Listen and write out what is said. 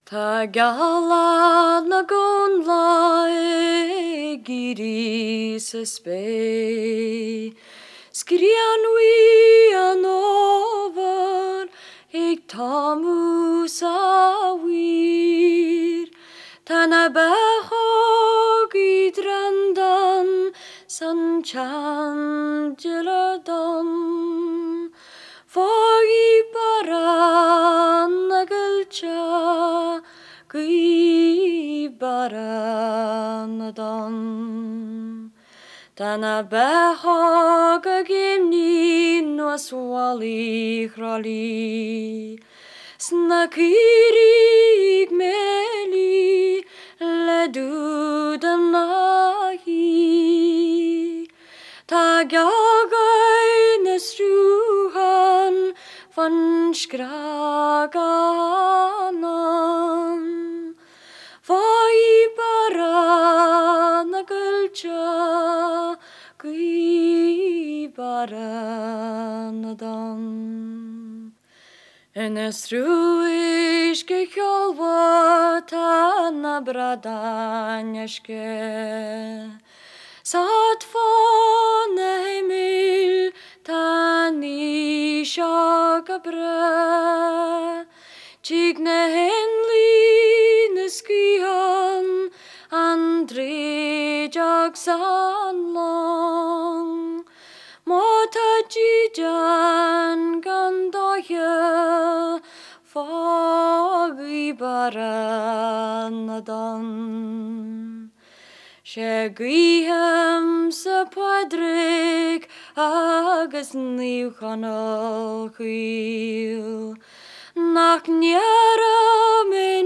Ta gala na gonla e giri sa spei. Skrian wi an over eg tamu sa wir. Tana bahog I drandan san chandeladan. Fogi baran nagalcha gui baranadan. Tana bahog agimni no swali krali. Snakirig meli ledudan nahi. Tagagai nesruhan van skraganan. Vai bara nagalcha gui baranadan. En esruish ke kjolva tana bradanjashke. Satt van hemel tani shagabre. Tigne henli neskihan andre jagsan long. Mota jijan gandoye fagi baranadan. Shegihem sa padrig agus niwchanol chwil. Nach niara me